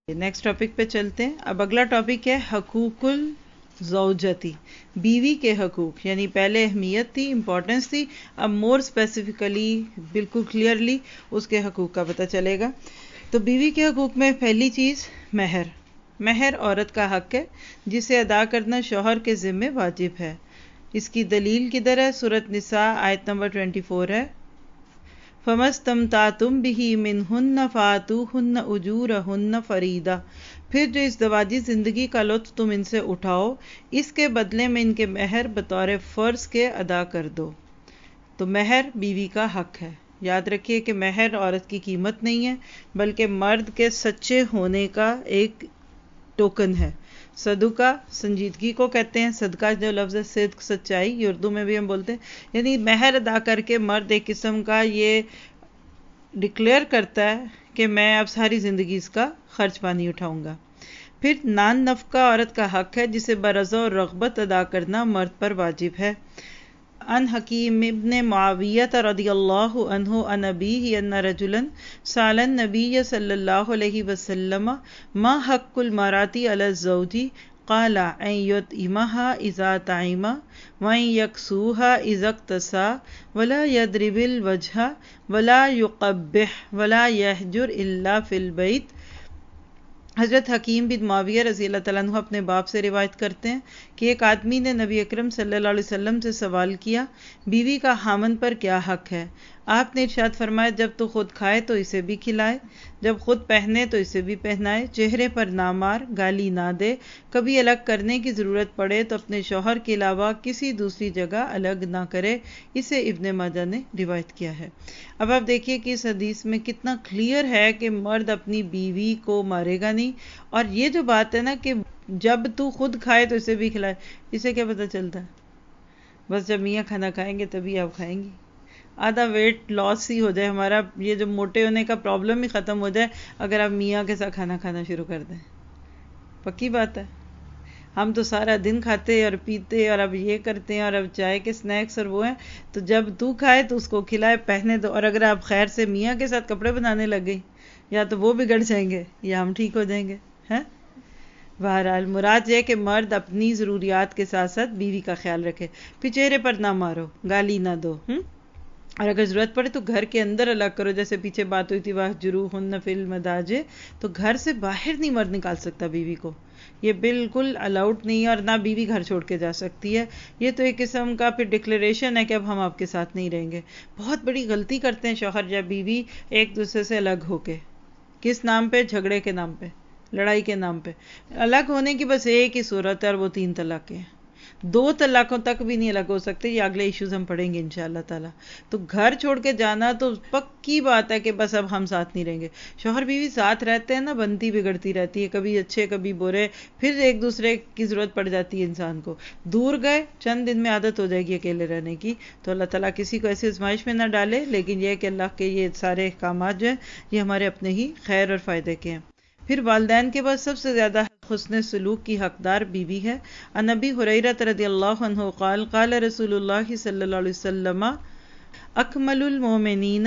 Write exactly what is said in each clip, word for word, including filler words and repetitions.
Next topic پہ چلتے ہیں. اب اگلا ٹاپک ہے حقوق الزوجتی، بیوی کے حقوق. یعنی پہلے اہمیت تھی، امپورٹنس تھی، اب مور اسپیسیفکلی بالکل کلیئرلی اس کے حقوق کا پتہ چلے گا. تو بیوی کے حقوق میں پہلی چیز مہر. مہر عورت کا حق ہے جسے ادا کرنا شوہر کے ذمے واجب ہے. اس کی دلیل کدھر ہے؟ سورۃ نساء آیت نمبر چوبیس ہے. فَمَسْتَمْتَعْتُمْ بِهِ مِنْهُنَّ فَآتُوهُنَّ أُجُورَهُنَّ فَرِيضَةً. پھر جو اس زواجی زندگی کا لطف تم ان سے اٹھاؤ، اس کے بدلے میں ان کے مہر بطور فرض کے ادا کر دو. تو مہر بیوی کا حق ہے. یاد رکھیے کہ مہر عورت کی قیمت نہیں ہے بلکہ مرد کے سچے ہونے کا ایک ٹوکن ہے. صدقہ سنجیدگی کو کہتے ہیں. صدقہ جو لفظ ہے صدق، سچائی، یہ اردو میں بھی ہم بولتے ہیں. یعنی مہر ادا کر کے مرد ایک قسم کا یہ ڈکلیئر کرتا ہے کہ میں اب ساری زندگی اس کا خرچ پانی اٹھاؤں گا. پھر نان نفقہ عورت کا حق ہے جسے برضا اور رغبت ادا کرنا مرد پر واجب ہے. ان حکیم ابن معاویہ رضی اللہ عنہ عن ابیہ ان رجلا سأل النبی صلی اللہ علیہ وسلم ما حق المرأة علی الزوج قال ان یطعمها اذا طعم وان یکسوها اذا اکتسا ولا یضرب الوجه ولا یقبح ولا یحجر الا فی البیت. حضرت حکیم بن معاویہ رضی اللہ تعالیٰ عنہ اپنے باپ سے روایت کرتے ہیں کہ ایک آدمی نے نبی اکرم صلی اللہ علیہ وسلم سے سوال کیا بیوی کا خامن پر کیا حق ہے. آپ نے ارشاد فرمایا جب تو خود کھائے تو اسے بھی کھلائے، جب خود پہنے تو اسے بھی پہنائے، چہرے پر نہ مار، گالی نہ دے، کبھی الگ کرنے کی ضرورت پڑے تو اپنے شوہر کے علاوہ کسی دوسری جگہ الگ نہ کرے. اسے ابن ماجہ نے روایت کیا ہے. اب آپ دیکھیے کہ اس حدیث میں کتنا کلیئر ہے کہ مرد اپنی بیوی کو مارے گا نہیں. اور یہ جو بات ہے نا کہ جب تو خود کھائے تو اسے بھی کھلائے، اسے کیا پتہ چلتا ہے؟ بس جب میاں کھانا کھائیں گے تبھی آپ کھائیں گی. آدھا ویٹ لاس ہی ہو جائے ہمارا، یہ جو موٹے ہونے کا پرابلم ہی ختم ہو جائے اگر آپ میاں کے ساتھ کھانا کھانا شروع کر دیں. پکی بات ہے. ہم تو سارا دن کھاتے اور پیتے اور اب یہ کرتے ہیں اور اب چائے کے سنیکس اور وہ ہیں، تو جب تو کھائے تو اس کو کھلائے، پہنے دو. اور اگر آپ خیر سے میاں کے ساتھ کپڑے بنانے لگ گئی یا تو وہ بگڑ جائیں گے یا ہم ٹھیک ہو جائیں گے. ہے بہرحال مراد یہ کہ مرد اپنی ضروریات کے ساتھ ساتھ بیوی کا خیال رکھے. پھر چہرے پر نہ مارو، گالی نہ دو، ہم اور اگر ضرورت پڑے تو گھر کے اندر الگ کرو. جیسے پیچھے بات ہوئی تھی وَاهْجُرُوهُنَّ فِي الْمَضَاجِعِ، تو گھر سے باہر نہیں مرد نکال سکتا بیوی کو، یہ بالکل الاؤڈ نہیں ہے. اور نہ بیوی گھر چھوڑ کے جا سکتی ہے. یہ تو ایک قسم کا پھر ڈکلیریشن ہے کہ اب ہم آپ کے ساتھ نہیں رہیں گے. بہت بڑی غلطی کرتے ہیں شوہر یا بیوی ایک دوسرے سے الگ ہو کے. کس نام پہ؟ جھگڑے کے نام پہ، لڑائی کے نام پہ. الگ ہونے کی بس ایک ہی صورت ہے اور وہ تین طلاق ہے. دو طلاقوں تک بھی نہیں الگ ہو سکتے. یہ اگلے ایشوز ہم پڑھیں گے انشاءاللہ تعالی. تو گھر چھوڑ کے جانا تو پکی بات ہے کہ بس اب ہم ساتھ نہیں رہیں گے. شوہر بیوی ساتھ رہتے ہیں نا، بنتی بگڑتی رہتی ہے، کبھی اچھے کبھی برے، پھر ایک دوسرے کی ضرورت پڑ جاتی ہے انسان کو. دور گئے چند دن میں عادت ہو جائے گی اکیلے رہنے کی. تو اللہ تعالیٰ کسی کو ایسی آزمائش میں نہ ڈالے، لیکن یہ کہ اللہ کے یہ سارے احکامات جو ہیں یہ ہمارے اپنے ہی خیر اور فائدے کے ہیں. پھر والدین کے بعد سب سے زیادہ حسن سلوک کی حقدار بیوی ہے. عن ابی ہریرہ رضی اللہ عنہ قال قال رسول اللہ صلی اللہ علیہ وسلم اکمل المؤمنین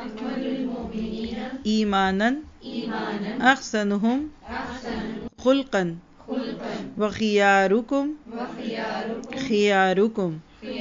ایمانا احسنہم خلقا وخیارکم خیارکم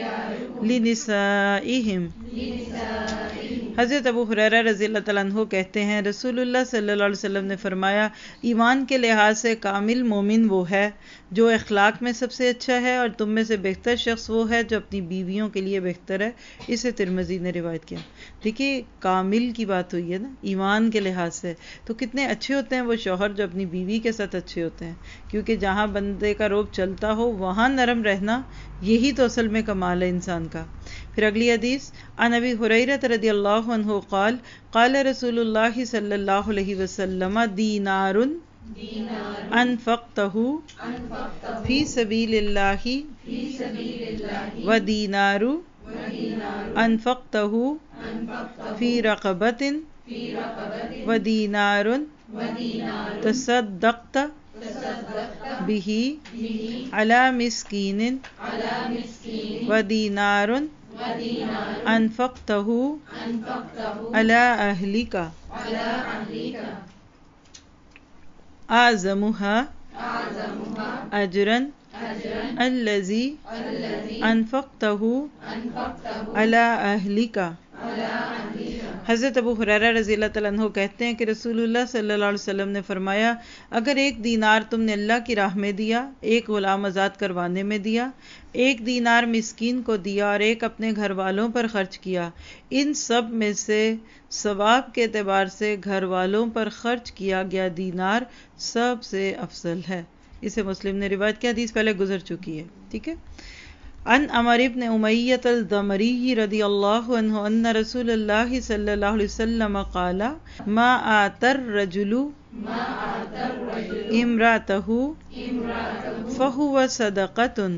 لنسائہم. حضرت ابو ہریرہ رضی اللہ تعالیٰ عنہ کہتے ہیں رسول اللہ صلی اللہ علیہ وسلم نے فرمایا ایمان کے لحاظ سے کامل مومن وہ ہے جو اخلاق میں سب سے اچھا ہے، اور تم میں سے بہتر شخص وہ ہے جو اپنی بیویوں کے لیے بہتر ہے. اسے ترمذی نے روایت کیا. دیکھیے کامل کی بات ہوئی ہے نا، ایمان کے لحاظ سے. تو کتنے اچھے ہوتے ہیں وہ شوہر جو اپنی بیوی کے ساتھ اچھے ہوتے ہیں، کیونکہ جہاں بندے کا روب چلتا ہو وہاں نرم رہنا، یہی تو اصل میں کمال ہے انسان کا. پھر اگلی حدیث عن ابی ہریرہ رضی اللہ عنہ قال قال رسول اللہ صلی اللہ علیہ وسلم دینار انفقتہ فی سبیل اللہ و دینار انفقتہ فی رقبۃ و دینار تصدقت بہ علی مسکین و دینار انفقتہ علی اہلک. اعظمها اجرن الذی انفقتہ علی اہلک. حضرت ابو ہریرہ رضی اللہ تعالیٰ عنہ کہتے ہیں کہ رسول اللہ صلی اللہ علیہ وسلم نے فرمایا، اگر ایک دینار تم نے اللہ کی راہ میں دیا، ایک غلام آزاد کروانے میں دیا، ایک دینار مسکین کو دیا اور ایک اپنے گھر والوں پر خرچ کیا، ان سب میں سے ثواب کے اعتبار سے گھر والوں پر خرچ کیا گیا دینار سب سے افضل ہے. اسے مسلم نے روایت کیا، حدیث پہلے گزر چکی ہے. ٹھیک ہے. عن عمر بن امیۃ الدمری رضی اللہ عنہ ان رسول اللہ صلی اللہ علیہ وسلم قال ما آتى الرجل امرأته فهو صدقۃ.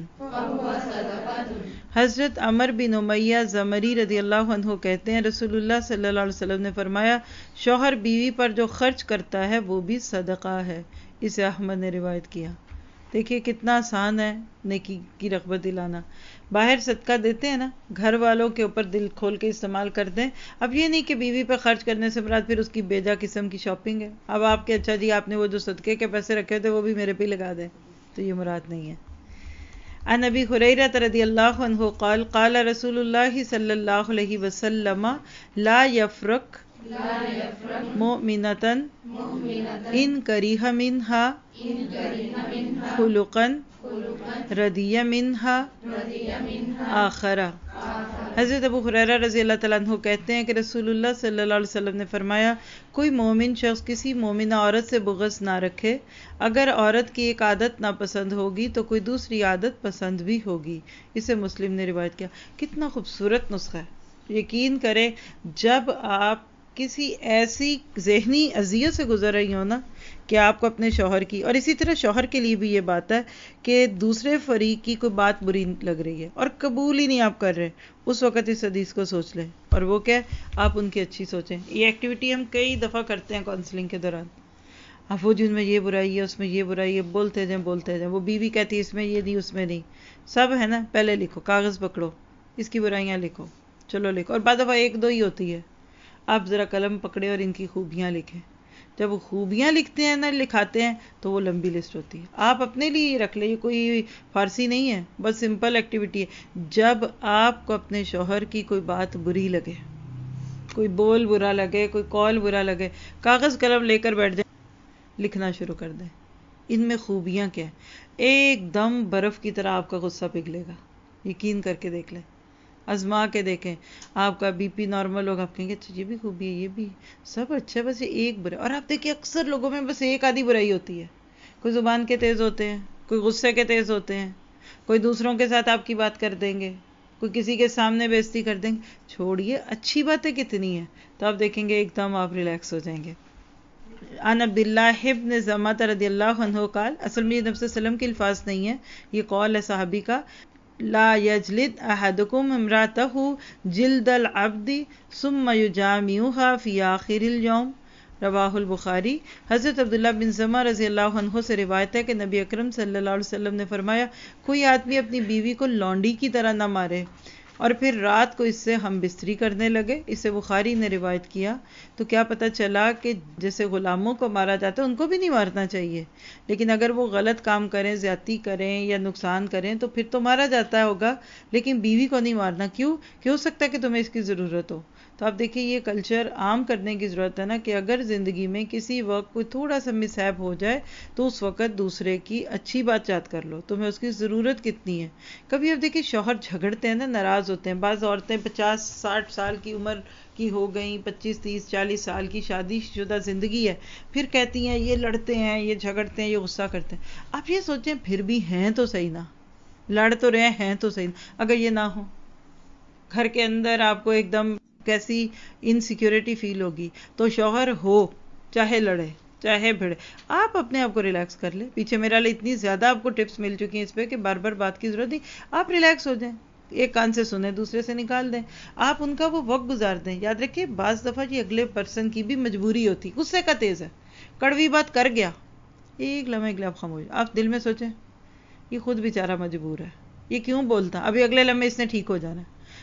حضرت عمر بن امیہ زمری رضی اللہ عنہ کہتے ہیں رسول اللہ صلی اللہ علیہ وسلم نے فرمایا، شوہر بیوی پر جو خرچ کرتا ہے وہ بھی صدقہ ہے. اسے احمد نے روایت کیا. دیکھیے کتنا آسان ہے نیکی کی رغبت دلانا. باہر صدقہ دیتے ہیں نا، گھر والوں کے اوپر دل کھول کے استعمال کرتے ہیں. اب یہ نہیں کہ بیوی پہ خرچ کرنے سے مراد پھر اس کی بیجا قسم کی شاپنگ ہے. اب آپ کے اچھا جی آپ نے وہ جو صدقے کے پیسے رکھے تھے وہ بھی میرے پہ لگا دیں، تو یہ مراد نہیں ہے. عن ابی ہریرہ رضی اللہ عنہ قال قال رسول اللہ صلی اللہ علیہ وسلم لا یفرق مؤمنۃ ان کریہ منہا خلقا رضی منہا آخر. حضرت ابو ہریرہ رضی اللہ تعالیٰ عنہ کہتے ہیں کہ رسول اللہ صلی اللہ علیہ وسلم نے فرمایا، کوئی مومن شخص کسی مومنہ عورت سے بغض نہ رکھے. اگر عورت کی ایک عادت ناپسند ہوگی تو کوئی دوسری عادت پسند بھی ہوگی. اسے مسلم نے روایت کیا. کتنا خوبصورت نسخہ ہے. یقین کریں جب آپ کسی ایسی ذہنی اذیت سے گزر رہی ہو نا کہ آپ کو اپنے شوہر کی، اور اسی طرح شوہر کے لیے بھی یہ بات ہے کہ دوسرے فریق کی کوئی بات بری لگ رہی ہے اور قبول ہی نہیں آپ کر رہے، اس وقت اس حدیث کو سوچ لیں. اور وہ کیا ہے، آپ ان کی اچھی سوچیں. یہ ایکٹیویٹی ہم کئی دفعہ کرتے ہیں کاؤنسلنگ کے دوران. اب وہ جن میں یہ برائی ہے، اس میں یہ برائی ہے، بولتے جائیں بولتے جائیں. وہ بیوی کہتی ہے اس میں یہ نہیں اس میں نہیں، سب ہے نا. پہلے لکھو، کاغذ پکڑو، اس کی برائیاں لکھو، چلو لکھو. اور بعض دفعہ ایک دو ہی ہوتی ہے، آپ ذرا قلم پکڑے اور ان کی خوبیاں لکھیں. جب وہ خوبیاں لکھتے ہیں نا، لکھاتے ہیں، تو وہ لمبی لسٹ ہوتی ہے. آپ اپنے لیے یہ رکھ لیں، یہ کوئی فارسی نہیں ہے، بس سمپل ایکٹیویٹی ہے. جب آپ کو اپنے شوہر کی کوئی بات بری لگے، کوئی بول برا لگے، کوئی کال برا لگے، کاغذ قلم لے کر بیٹھ جائیں، لکھنا شروع کر دیں. ان میں خوبیاں کیا ہیں. ایک دم برف کی طرح آپ کا غصہ پگھلے گا. یقین کر کے دیکھ لیں، آزما کے دیکھیں. آپ کا بی پی نارمل ہوگا، آپ کہیں گے اچھا یہ بھی خوبی ہے، یہ بھی سب اچھا، بس یہ ایک برائی. اور آپ دیکھیں اکثر لوگوں میں بس ایک آدھی برائی ہوتی ہے. کوئی زبان کے تیز ہوتے ہیں، کوئی غصے کے تیز ہوتے ہیں، کوئی دوسروں کے ساتھ آپ کی بات کر دیں گے، کوئی کسی کے سامنے بے عزتی کر دیں گے. چھوڑیے، اچھی باتیں کتنی ہیں، تو آپ دیکھیں گے ایک دم آپ ریلیکس ہو جائیں گے. عن عبداللہ ابن زمعہ رضی اللہ عنہ قال، اصل میں یہ نبی صلی اللہ علیہ وسلم کے الفاظ نہیں ہے، یہ قول ہے صحابی کا. لا یجلد احدکم امرأتہ جلد العبد ثم یجامعها فی آخر اليوم. رواہ البخاری. حضرت عبداللہ بن زمعہ رضی اللہ عنہ سے روایت ہے کہ نبی اکرم صلی اللہ علیہ وسلم نے فرمایا، کوئی آدمی اپنی بیوی کو لونڈی کی طرح نہ مارے اور پھر رات کو اس سے ہم بستری کرنے لگے. اسے بخاری نے روایت کیا. تو کیا پتہ چلا کہ جیسے غلاموں کو مارا جاتا ہے ان کو بھی نہیں مارنا چاہیے، لیکن اگر وہ غلط کام کریں، زیادتی کریں یا نقصان کریں تو پھر تو مارا جاتا ہوگا، لیکن بیوی کو نہیں مارنا. کیوں کہ ہو سکتا ہے کہ تمہیں اس کی ضرورت ہو. تو آپ دیکھیں یہ کلچر عام کرنے کی ضرورت ہے نا، کہ اگر زندگی میں کسی وقت کوئی تھوڑا سا مس ہیپ ہو جائے تو اس وقت دوسرے کی اچھی بات یاد کر لو، تمہیں اس کی ضرورت کتنی ہے. کبھی آپ دیکھیں شوہر جھگڑتے ہیں نا، ناراض ہوتے ہیں. بعض عورتیں پچاس ساٹھ سال کی عمر کی ہو گئیں، پچیس تیس چالیس سال کی شادی شدہ زندگی ہے، پھر کہتی ہیں یہ لڑتے ہیں، یہ جھگڑتے ہیں، یہ غصہ کرتے ہیں. آپ یہ سوچیں پھر بھی ہیں تو صحیح نا، لڑ تو رہے ہیں تو صحیح نا. اگر یہ نہ ہو، گھر کے اندر آپ کو ایک دم کیسی انسیکیورٹی فیل ہوگی. تو شوہر ہو چاہے لڑے چاہے بھڑے، آپ اپنے آپ کو ریلیکس کر لیں. پیچھے میرا لیے اتنی زیادہ آپ کو ٹپس مل چکی ہیں اس پہ کہ بار بار بات کی ضرورت نہیں. آپ ریلیکس ہو جائیں، ایک کان سے سنیں دوسرے سے نکال دیں. آپ ان کا وہ وقت گزار دیں. یاد رکھیے بعض دفعہ یہ اگلے پرسن کی بھی مجبوری ہوتی، غصے کا تیز ہے، کڑوی بات کر گیا، ایک لمحے کے لیے آپ خاموش. آپ دل میں سوچیں یہ خود بیچارہ مجبور ہے، یہ کیوں بولتا، ابھی اگلے لمحے اس نے ٹھیک ہو جانا ہے.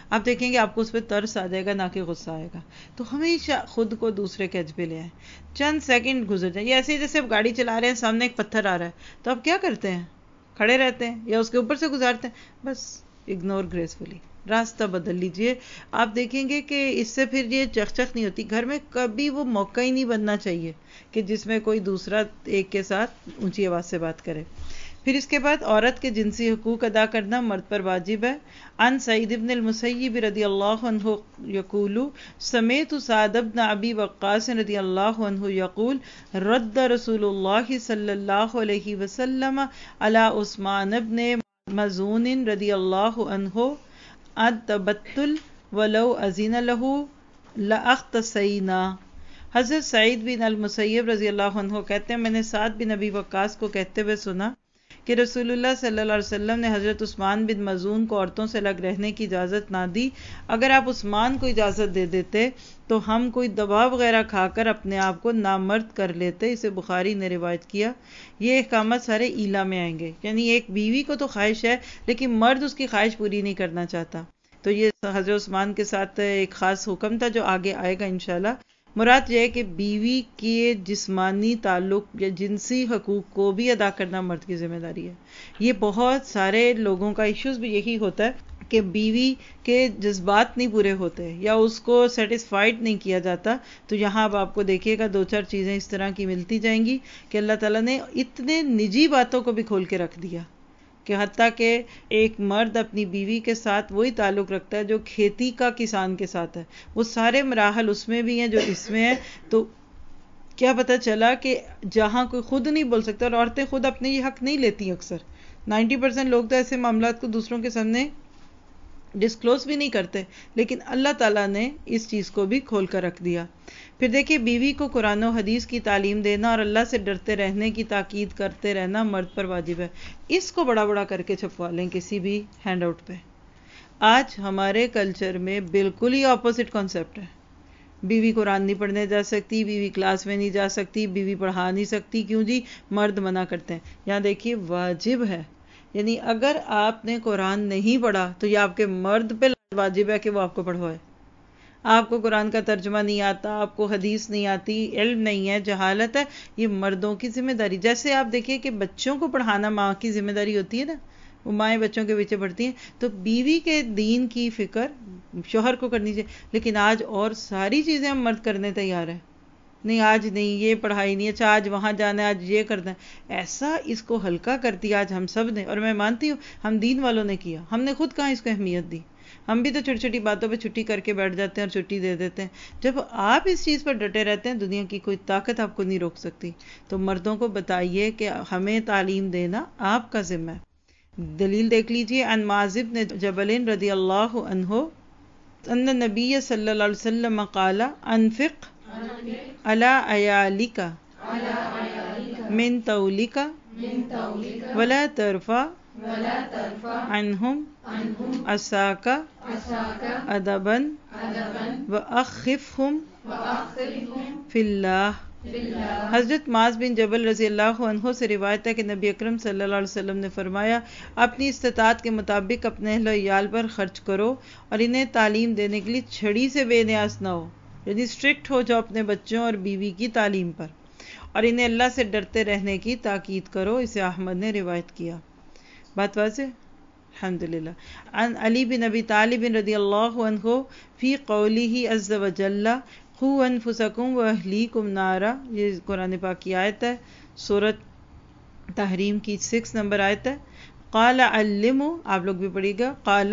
آپ دیکھیں گے آپ کو اس پہ ترس آ جائے گا، نہ کہ غصہ آئے گا. تو ہمیشہ خود کو دوسرے کے ایج پہ لے آئیں. چند سیکنڈ گزر جائیں، یہ ایسے ہی جیسے آپ گاڑی چلا رہے ہیں، سامنے ایک پتھر آ رہا ہے تو آپ کیا کرتے ہیں؟ کھڑے رہتے ہیں یا اس کے اوپر سے گزارتے ہیں؟ بس اگنور گریسفلی، راستہ بدل لیجئے. آپ دیکھیں گے کہ اس سے پھر یہ چخچخ نہیں ہوتی. گھر میں کبھی وہ موقع ہی نہیں بننا چاہیے کہ جس میں کوئی دوسرا ایک کے ساتھ اونچی آواز سے بات کرے. پھر اس کے بعد عورت کے جنسی حقوق ادا کرنا مرد پر واجب ہے. عن سعید بن المسیب رضی اللہ عنہ یقول سمعت سعد بن ابی وقاص رضی اللہ عنہ یقول رد رسول اللہ صلی اللہ علیہ وسلم علی عثمان بن مظعون رضی اللہ عنہ التبتل ولو اذن له لاختصینا. حضرت سعید بن المسیب رضی اللہ عنہ کہتے ہیں میں نے سعد بن ابی وقاص کو کہتے ہوئے سنا کہ رسول اللہ صلی اللہ علیہ وسلم نے حضرت عثمان بن مظعون کو عورتوں سے الگ رہنے کی اجازت نہ دی. اگر آپ عثمان کو اجازت دے دیتے تو ہم کوئی دوا وغیرہ کھا کر اپنے آپ کو نامرد کر لیتے. اسے بخاری نے روایت کیا. یہ احکامات سارے ایلا میں آئیں گے، یعنی ایک بیوی کو تو خواہش ہے لیکن مرد اس کی خواہش پوری نہیں کرنا چاہتا. تو یہ حضرت عثمان کے ساتھ ایک خاص حکم تھا جو آگے آئے گا انشاءاللہ. مراد یہ ہے کہ بیوی کے جسمانی تعلق یا جنسی حقوق کو بھی ادا کرنا مرد کی ذمہ داری ہے. یہ بہت سارے لوگوں کا ایشوز بھی یہی ہوتا ہے کہ بیوی کے جذبات نہیں پورے ہوتے یا اس کو سیٹسفائیڈ نہیں کیا جاتا. تو یہاں اب آپ کو دیکھیے گا دو چار چیزیں اس طرح کی ملتی جائیں گی کہ اللہ تعالیٰ نے اتنے نجی باتوں کو بھی کھول کے رکھ دیا کہ حتیٰ کہ ایک مرد اپنی بیوی کے ساتھ وہی تعلق رکھتا ہے جو کھیتی کا کسان کے ساتھ ہے. وہ سارے مراحل اس میں بھی ہیں جو اس میں ہیں. تو کیا پتہ چلا کہ جہاں کوئی خود نہیں بول سکتا، اور عورتیں خود اپنے یہ حق نہیں لیتی. اکثر نائنٹی پرسینٹ لوگ تو ایسے معاملات کو دوسروں کے سامنے ڈسکلوز بھی نہیں کرتے، لیکن اللہ تعالیٰ نے اس چیز کو بھی کھول کر رکھ دیا. پھر دیکھیے بیوی کو قرآن و حدیث کی تعلیم دینا اور اللہ سے ڈرتے رہنے کی تاکید کرتے رہنا مرد پر واجب ہے. اس کو بڑا بڑا کر کے چھپوا لیں کسی بھی ہینڈ آؤٹ پہ. آج ہمارے کلچر میں بالکل ہی اپوزٹ کانسیپٹ ہے. بیوی قرآن نہیں پڑھنے جا سکتی، بیوی کلاس میں نہیں جا سکتی، بیوی پڑھا نہیں سکتی. کیوں جی؟ مرد منع کرتے ہیں. یہاں دیکھیے واجب ہے، یعنی اگر آپ نے قرآن نہیں پڑھا تو یہ آپ کے مرد پہ واجب ہے کہ وہ آپ کو پڑھوائے. آپ کو قرآن کا ترجمہ نہیں آتا، آپ کو حدیث نہیں آتی، علم نہیں ہے، جہالت ہے، یہ مردوں کی ذمہ داری. جیسے آپ دیکھیے کہ بچوں کو پڑھانا ماں کی ذمہ داری ہوتی ہے نا، وہ مائیں بچوں کے پیچھے پڑھتی ہیں. تو بیوی کے دین کی فکر شوہر کو کرنی چاہیے. لیکن آج اور ساری چیزیں ہم مرد کرنے تیار ہیں. نہیں آج نہیں، یہ پڑھائی نہیں، اچھا آج وہاں جانا ہے، آج یہ کرنا ہے. ایسا اس کو ہلکا کر دیا آج ہم سب نے. اور میں مانتی ہوں ہم دین والوں نے کیا، ہم نے خود کہاں اس کو اہمیت دی. ہم بھی تو چھوٹی چھوٹی باتوں پہ چھٹی کر کے بیٹھ جاتے ہیں اور چھٹی دے دیتے ہیں. جب آپ اس چیز پر ڈٹے رہتے ہیں دنیا کی کوئی طاقت آپ کو نہیں روک سکتی. تو مردوں کو بتائیے کہ ہمیں تعلیم دینا آپ کا ذمہ ہے. دلیل دیکھ لیجئے. عن معاذ بن جبل رضی اللہ عنہ ان نبی صلی اللہ علیہ وسلم قال انفق علی عیالک من طولک ولا ترفع عنہم عصاک ادبا واخفہم فی اللہ. حضرت معاذ بن جبل رضی اللہ عنہ سے روایت ہے کہ نبی اکرم صلی اللہ علیہ وسلم نے فرمایا اپنی استطاعت کے مطابق اپنے اہل و عیال پر خرچ کرو اور انہیں تعلیم دینے کے لیے چھڑی سے بے نیاز نہ ہو. یعنی اسٹرکٹ ہو جاؤ اپنے بچوں اور بیوی کی تعلیم پر، اور انہیں اللہ سے ڈرتے رہنے کی تاکید کرو. اسے احمد نے روایت کیا. بات واضح؟ الحمدللہ. عن علی بن ابی طالب رضی اللہ عنہ فی قولہ عز وجل قوا انفسکم واہلیکم نارا. یہ قرآن پاک کی آیت ہے، سورۃ تحریم کی سکس نمبر آیت ہے. قال علموا، آپ لوگ بھی پڑھیے گا، قال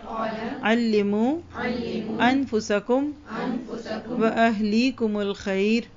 علموا انفسکم واہلیکم الخیر.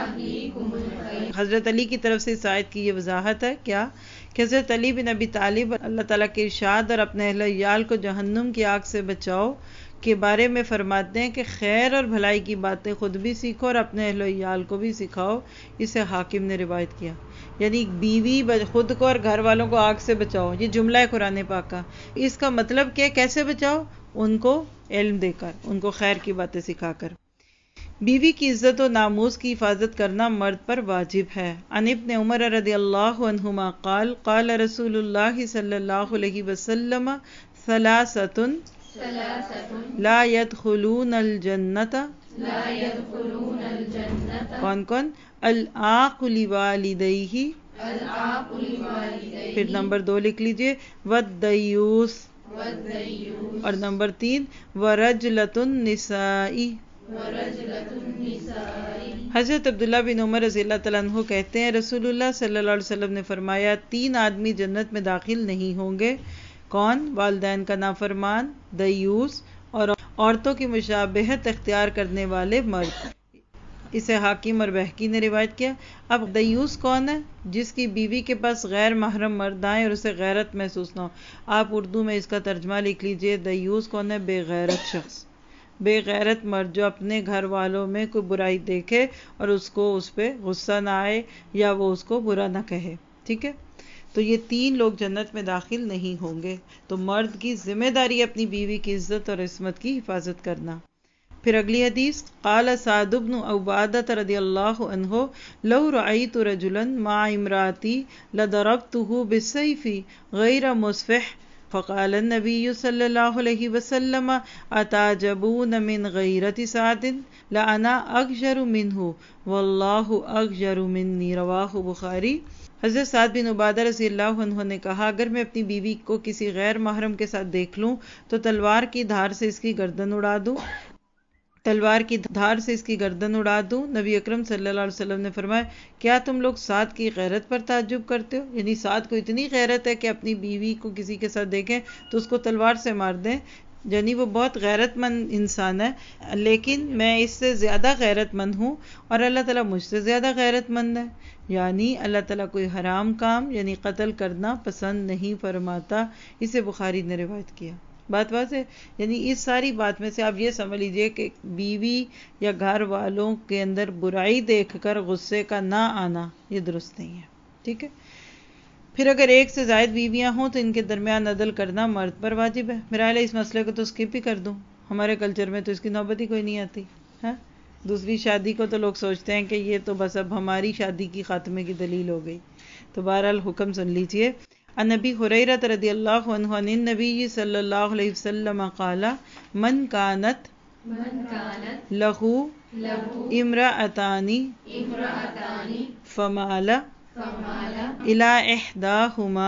حضرت علی کی طرف سے اس آیت کی یہ وضاحت ہے کیا کہ حضرت علی بن ابی طالب اللہ تعالیٰ کے ارشاد اور اپنے اہل عیال کو جہنم کی آگ سے بچاؤ کے بارے میں فرماتے ہیں کہ خیر اور بھلائی کی باتیں خود بھی سیکھو اور اپنے اہل عیال کو بھی سکھاؤ. اسے حاکم نے روایت کیا. یعنی بیوی خود کو اور گھر والوں کو آگ سے بچاؤ، یہ جملہ ہے قرآن پاک کا. اس کا مطلب کیا؟ کیسے بچاؤ؟ ان کو علم دے کر، ان کو خیر کی باتیں سکھا کر. بیوی کی عزت و ناموس کی حفاظت کرنا مرد پر واجب ہے. عن ابن عمر رضی اللہ عنہما قال قال رسول اللہ صلی اللہ علیہ وسلم ثلاثۃ لا يدخلون الجنت، کون کون؟ العاق لوالدیہ، پھر نمبر دو لکھ لیجئے والدیوس، اور نمبر تین ورجلۃ النساء۔ حضرت عبداللہ بن عمر رضی اللہ تعالیٰ عنہ کہتے ہیں رسول اللہ صلی اللہ علیہ وسلم نے فرمایا تین آدمی جنت میں داخل نہیں ہوں گے۔ کون؟ والدین کا نافرمان، دیوس، اور عورتوں کی مشابہت اختیار کرنے والے مرد۔ اسے حاکم اور بہقی نے روایت کیا۔ اب دیوس کون ہے؟ جس کی بیوی کے پاس غیر محرم مرد آئیں اور اسے غیرت محسوس نہ ہو۔ آپ اردو میں اس کا ترجمہ لکھ لیجئے، دیوس کون ہے؟ بے غیرت شخص، بے غیرت مرد جو اپنے گھر والوں میں کوئی برائی دیکھے اور اس کو اس پہ غصہ نہ آئے یا وہ اس کو برا نہ کہے، ٹھیک ہے؟ تو یہ تین لوگ جنت میں داخل نہیں ہوں گے۔ تو مرد کی ذمہ داری اپنی بیوی کی عزت اور عصمت کی حفاظت کرنا۔ پھر اگلی حدیث، قال سعد بن عبادہ رضی اللہ عنہ لو رأیت رجلا مع امراتی لضربته بالسیف غیر مصفح، فقال النبی صلی اللہ علیہ وسلم اتعجبون من غیرت سعد لأنا اغجر منہ واللہ اغجر منی، رواہ بخاری۔ حضرت سعد بن عبادہ رضی اللہ عنہ نے کہا اگر میں اپنی بیوی کو کسی غیر محرم کے ساتھ دیکھ لوں تو تلوار کی دھار سے اس کی گردن اڑا دوں، تلوار کی دھار سے اس کی گردن اڑا دوں۔ نبی اکرم صلی اللہ علیہ وسلم نے فرمایا کیا تم لوگ سعد کی غیرت پر تعجب کرتے ہو؟ یعنی سعد کو اتنی غیرت ہے کہ اپنی بیوی کو کسی کے ساتھ دیکھیں تو اس کو تلوار سے مار دیں، یعنی وہ بہت غیرت مند انسان ہے، لیکن میں اس سے زیادہ غیرت مند ہوں اور اللہ تعالیٰ مجھ سے زیادہ غیرت مند ہے۔ یعنی اللہ تعالیٰ کوئی حرام کام یعنی قتل کرنا پسند نہیں فرماتا، اسے بخاری نے روایت کیا۔ بات واضح ہے؟ یعنی اس ساری بات میں سے آپ یہ سمجھ لیجئے کہ بیوی یا گھر والوں کے اندر برائی دیکھ کر غصے کا نہ آنا یہ درست نہیں ہے، ٹھیک ہے؟ پھر اگر ایک سے زائد بیویاں ہوں تو ان کے درمیان عدل کرنا مرد پر واجب ہے۔ میرا خیال ہے اس مسئلے کو تو اسکپ ہی کر دوں، ہمارے کلچر میں تو اس کی نوبت ہی کوئی نہیں آتی ہے۔ دوسری شادی کو تو لوگ سوچتے ہیں کہ یہ تو بس اب ہماری شادی کی خاتمے کی دلیل ہو گئی۔ تو بہرحال حکم سن لیجئے۔ عن ابی ہریرہ رضی اللہ عنہ عن النبی صلی اللہ علیہ وسلم قال من کانت لہ امرأتان فمال الی احداہما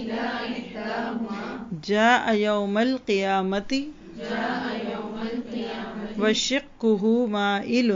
جاء یوم القیامۃ وشقہ مائل۔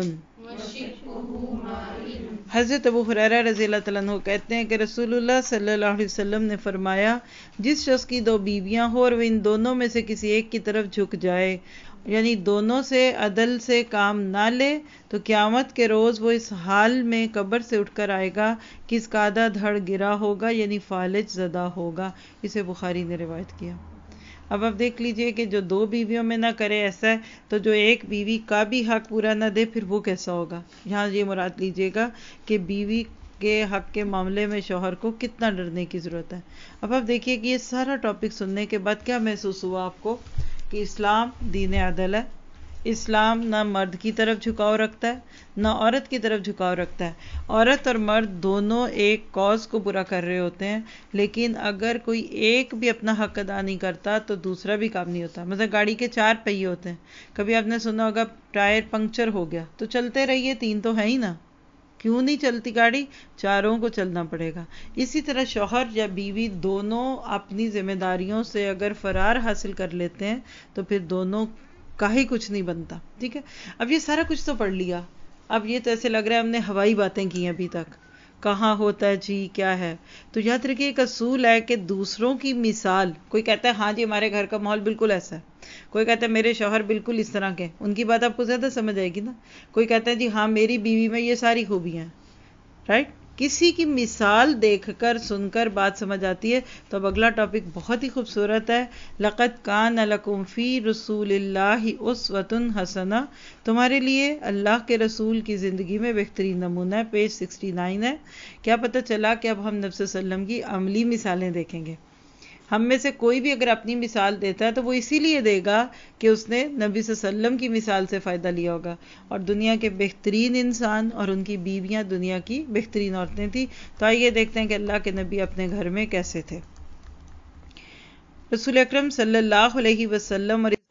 حضرت ابو ہریرہ رضی اللہ تعالیٰ عنہ کہتے ہیں کہ رسول اللہ صلی اللہ علیہ وسلم نے فرمایا جس شخص کی دو بیویاں ہوں اور وہ ان دونوں میں سے کسی ایک کی طرف جھک جائے، یعنی دونوں سے عدل سے کام نہ لے، تو قیامت کے روز وہ اس حال میں قبر سے اٹھ کر آئے گا کہ اس کا آدھا دھڑ گرا ہوگا، یعنی فالج زدہ ہوگا۔ اسے بخاری نے روایت کیا۔ اب آپ دیکھ لیجئے کہ جو دو بیویوں میں نہ کرے ایسا ہے تو جو ایک بیوی کا بھی حق پورا نہ دے پھر وہ کیسا ہوگا؟ یہاں یہ مراد لیجئے گا کہ بیوی کے حق کے معاملے میں شوہر کو کتنا ڈرنے کی ضرورت ہے۔ اب آپ دیکھیے کہ یہ سارا ٹاپک سننے کے بعد کیا محسوس ہوا آپ کو؟ کہ اسلام دین عدل ہے، اسلام نہ مرد کی طرف جھکاؤ رکھتا ہے نہ عورت کی طرف جھکاؤ رکھتا ہے۔ عورت اور مرد دونوں ایک کاز کو برا کر رہے ہوتے ہیں، لیکن اگر کوئی ایک بھی اپنا حق ادا نہیں کرتا تو دوسرا بھی کام نہیں ہوتا۔ مثلا گاڑی کے چار پہیے ہوتے ہیں، کبھی آپ نے سنا ہوگا ٹائر پنکچر ہو گیا تو چلتے رہیے، تین تو ہے ہی نا، کیوں نہیں چلتی گاڑی؟ چاروں کو چلنا پڑے گا۔ اسی طرح شوہر یا بیوی دونوں اپنی ذمہ داریوں سے اگر فرار حاصل کر لیتے ہیں تو پھر دونوں کا ہی کچھ نہیں بنتا، ٹھیک ہے؟ اب یہ سارا کچھ تو پڑھ لیا، اب یہ تو ایسے لگ رہا ہے ہم نے ہوائی باتیں کی ہیں ابھی تک، کہاں ہوتا ہے جی کیا ہے؟ تو یاد رکھیے ایک اصول ہے کہ دوسروں کی مثال، کوئی کہتا ہے ہاں جی ہمارے گھر کا ماحول بالکل ایسا ہے، کوئی کہتا ہے میرے شوہر بالکل اس طرح کے، ان کی بات آپ کو زیادہ سمجھ آئے گی نا۔ کوئی کہتا ہے جی ہاں میری بیوی میں یہ ساری خوبیاں ہیں، رائٹ؟ کسی کی مثال دیکھ کر سن کر بات سمجھ آتی ہے۔ تو اب اگلا ٹاپک بہت ہی خوبصورت ہے، لقد کان لکم فی رسول اللہ اسوۃ حسنہ، تمہارے لیے اللہ کے رسول کی زندگی میں بہترین نمونہ ہے۔ پیج سکسٹی نائن ہے۔ کیا پتہ چلا کہ اب ہم نبی صلی اللہ علیہ وسلم کی عملی مثالیں دیکھیں گے۔ ہم میں سے کوئی بھی اگر اپنی مثال دیتا ہے تو وہ اسی لیے دے گا کہ اس نے نبی صلی اللہ علیہ وسلم کی مثال سے فائدہ لیا ہوگا، اور دنیا کے بہترین انسان اور ان کی بیویاں دنیا کی بہترین عورتیں تھیں۔ تو آئیے دیکھتے ہیں کہ اللہ کے نبی اپنے گھر میں کیسے تھے۔ رسول اکرم صلی اللہ علیہ وسلم اور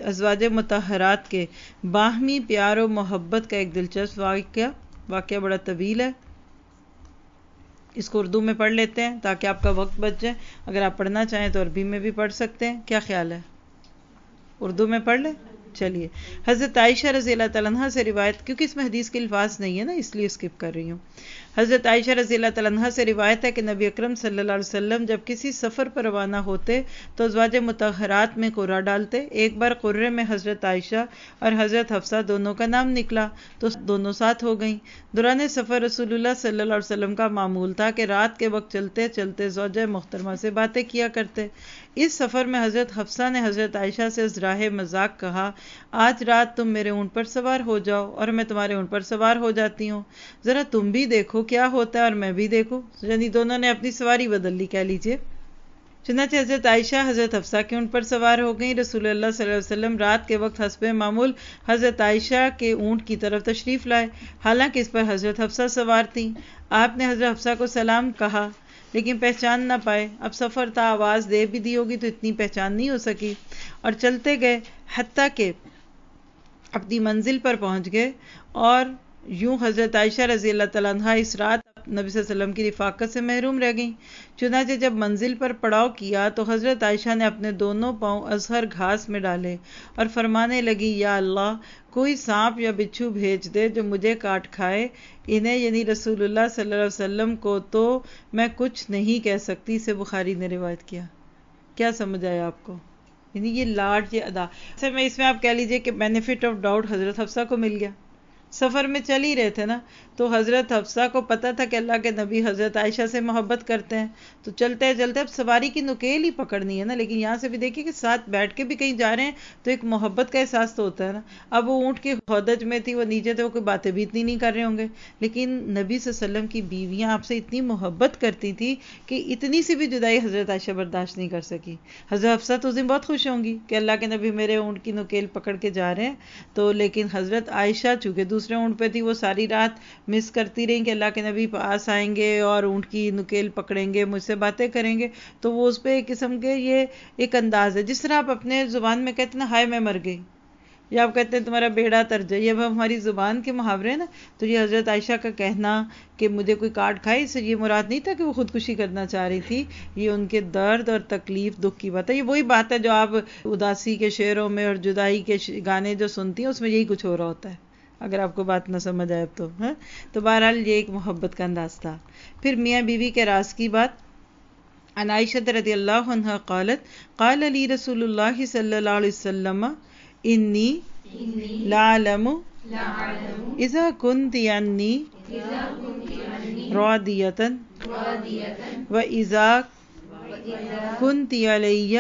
ازواج مطہرات کے باہمی پیار و محبت کا ایک دلچسپ واقعہ واقعہ بڑا طویل ہے، اس کو اردو میں پڑھ لیتے ہیں تاکہ آپ کا وقت بچ جائے. اگر آپ پڑھنا چاہیں تو عربی میں بھی پڑھ سکتے ہیں. کیا خیال ہے، اردو میں پڑھ لیں؟ چلیے. حضرت عائشہ رضی اللہ تعالیٰ عنہ سے روایت، کیونکہ اس میں حدیث کے الفاظ نہیں ہے نا اس لیے اسکپ کر رہی ہوں. حضرت عائشہ رضی اللہ تعالیٰ عنہ سے روایت ہے کہ نبی اکرم صلی اللہ علیہ وسلم جب کسی سفر پر روانہ ہوتے تو ازواج مطہرات میں قرہ ڈالتے. ایک بار قرے میں حضرت عائشہ اور حضرت حفصہ دونوں کا نام نکلا تو دونوں ساتھ ہو گئیں. دوران سفر رسول اللہ صلی اللہ علیہ وسلم کا معمول تھا کہ رات کے وقت چلتے چلتے زوجہ محترمہ سے باتیں کیا کرتے. اس سفر میں حضرت حفصہ نے حضرت عائشہ سے ذراہ مذاق کہا، آج رات تم میرے اونٹ پر سوار ہو جاؤ اور میں تمہارے اونٹ پر سوار ہو جاتی ہوں، ذرا تم بھی دیکھو کیا ہوتا ہے اور میں بھی دیکھوں. یعنی دونوں نے اپنی سواری بدل لی کہہ لیجیے. چنانچہ حضرت عائشہ حضرت حفصہ کے اونٹ پر سوار ہو گئیں. رسول اللہ صلی اللہ علیہ وسلم رات کے وقت حسب معمول حضرت عائشہ کے اونٹ کی طرف تشریف لائے، حالانکہ اس پر حضرت حفصہ سوار تھیں. آپ نے حضرت حفصہ کو سلام کہا لیکن پہچان نہ پائے. اب سفر تھا، آواز دے بھی دی ہوگی تو اتنی پہچان نہیں ہو سکی اور چلتے گئے حتیٰ کہ اپنی منزل پر پہنچ گئے. اور یوں حضرت عائشہ رضی اللہ تعالیٰ عنہ اس رات نبی صلی اللہ علیہ وسلم کی رفاقت سے محروم رہ گئیں. چنانچہ جب منزل پر پڑاؤ کیا تو حضرت عائشہ نے اپنے دونوں پاؤں ازہر گھاس میں ڈالے اور فرمانے لگی، یا اللہ کوئی سانپ یا بچھو بھیج دے جو مجھے کاٹ کھائے. انہیں یعنی رسول اللہ صلی اللہ علیہ وسلم کو تو میں کچھ نہیں کہہ سکتی سے بخاری نے روایت کیا. کیا سمجھ آیا آپ کو؟ یعنی یہ لاڈ، یہ ادا. اصل میں اس میں آپ کہہ لیجئے کہ بینیفٹ آف ڈاؤٹ حضرت حفصہ کو مل گیا. سفر میں چل ہی رہے تھے نا، تو حضرت حفصہ کو پتہ تھا کہ اللہ کے نبی حضرت عائشہ سے محبت کرتے ہیں، تو چلتے چلتے اب سواری کی نکیل ہی پکڑنی ہے نا. لیکن یہاں سے بھی دیکھیے کہ ساتھ بیٹھ کے بھی کہیں جا رہے ہیں تو ایک محبت کا احساس تو ہوتا ہے نا. اب وہ اونٹ کی ہودج میں تھی، وہ نیچے تھے، وہ کوئی باتیں بھی اتنی نہیں کر رہے ہوں گے، لیکن نبی صلی اللہ علیہ وسلم کی بیویاں آپ سے اتنی محبت کرتی تھی کہ اتنی سی بھی جدائی حضرت عائشہ برداشت نہیں کر سکی. حضرت حفصہ تو اس دن بہت خوش ہوں گی کہ اللہ کے نبی میرے اونٹ کی نکیل پکڑ کے جا رہے ہیں. تو لیکن حضرت عائشہ چونکہ دوسرے اونٹ پہ تھی، وہ ساری رات مس کرتی رہیں کہ اللہ کے نبی پاس آئیں گے اور اونٹ کی نکیل پکڑیں گے، مجھ سے باتیں کریں گے. تو وہ اس پہ ایک قسم کے یہ ایک انداز ہے جس طرح آپ اپنے زبان میں کہتے ہیں ہائے میں مر گئی، یا آپ کہتے ہیں تمہارا بیڑا تر جائے. یہ ہماری زبان کے محاورے ہیں نا. تو یہ حضرت عائشہ کا کہنا کہ مجھے کوئی کاٹ کھائے، اس سے یہ مراد نہیں تھا کہ وہ خودکشی کرنا چاہ رہی تھی. یہ ان کے درد اور تکلیف، دکھ کی بات ہے. یہ وہی بات ہے جو آپ اداسی کے شعروں میں اور جدائی کے گانے جو سنتی ہیں اس میں یہی کچھ ہو رہا ہوتا ہے، اگر آپ کو بات نہ سمجھ آئے تو. ہاں تو بہرحال یہ ایک محبت کا انداز تھا. پھر میاں بیوی کے راز کی بات. عن عائشہ رضی اللہ عنہا قالت قال لی رسول اللہ صلی اللہ علیہ وسلم انی لعلم اذا کنت عنی راضیۃ و اذا کنت علی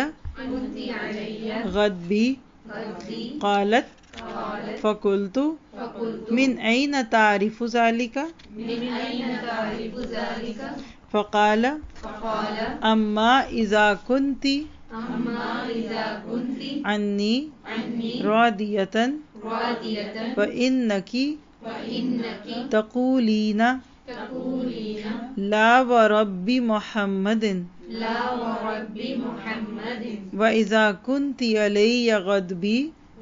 غضبی. قالت فقلت من أين تعرف ذلك؟ فقال أما إذا كنت عني راضية فإنك تقولين لا ورب محمد وإذا كنت علي غضبي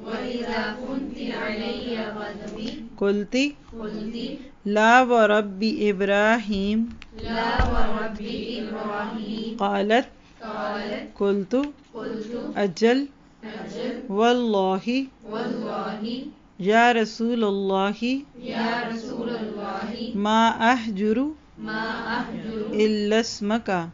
قلت لا ورب إبراهيم قالت قلت أجل والله يا رسول الله ما أهجر إلا اسمك.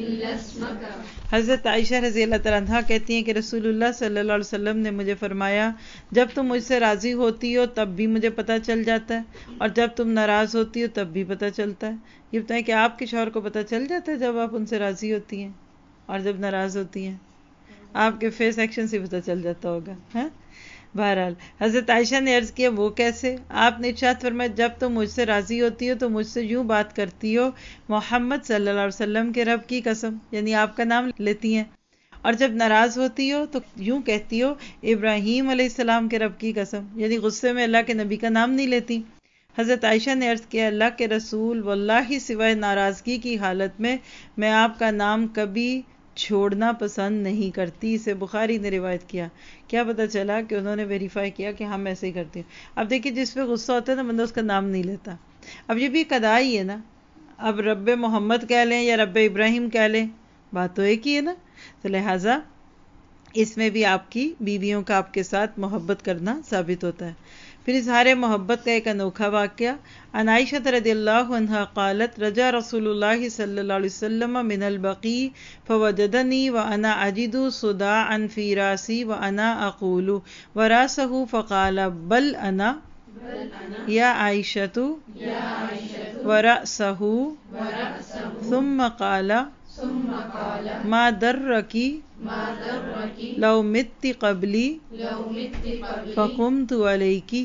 حضرت عائشہ رضی اللہ تعالیٰ عنہا کہتی ہیں کہ رسول اللہ صلی اللہ علیہ وسلم نے مجھے فرمایا، جب تم مجھ سے راضی ہوتی ہو تب بھی مجھے پتہ چل جاتا ہے، اور جب تم ناراض ہوتی ہو تب بھی پتہ چلتا ہے. یہ بتائیں کہ آپ کے شوہر کو پتہ چل جاتا ہے جب آپ ان سے راضی ہوتی ہیں اور جب ناراض ہوتی ہیں؟ آپ کے فیس ایکشن سے پتہ چل جاتا ہوگا. ہاں بہرحال حضرت عائشہ نے عرض کیا وہ کیسے؟ آپ نے ارشاد فرمایا، جب تم مجھ سے راضی ہوتی ہو تو مجھ سے یوں بات کرتی ہو، محمد صلی اللہ علیہ وسلم کے رب کی قسم، یعنی آپ کا نام لیتی ہیں، اور جب ناراض ہوتی ہو تو یوں کہتی ہو ابراہیم علیہ السلام کے رب کی قسم، یعنی غصے میں اللہ کے نبی کا نام نہیں لیتی. حضرت عائشہ نے عرض کیا، اللہ کے رسول واللہ سوائے ناراضگی کی حالت میں میں آپ کا نام کبھی چھوڑنا پسند نہیں کرتی. اسے بخاری نے روایت کیا. کیا پتہ چلا کہ انہوں نے ویریفائی کیا کہ ہم ایسے ہی کرتے ہیں. اب دیکھیے جس پہ غصہ ہوتا ہے نا بندہ اس کا نام نہیں لیتا. اب یہ بھی ایک ادا ہی ہے نا. اب رب محمد کہہ لیں یا رب ابراہیم کہہ لیں بات تو ایک ہی ہے نا. تو لہٰذا اس میں بھی آپ کی بیویوں کا آپ کے ساتھ محبت کرنا ثابت ہوتا ہے. پھر اظہار محبت کا ایک انوکھا واقعہ. عن عائشہ رضی اللہ عنہا قالت رجا رسول اللہ صلی اللہ علیہ وسلم من البقیع فوجدنی وانا اجد صداعا فی راسی وانا اقول وراسہ فقال بل انا یا عائشۃ وراسہ ثم قال ما درکی لو مت قبلی فقمت علیکی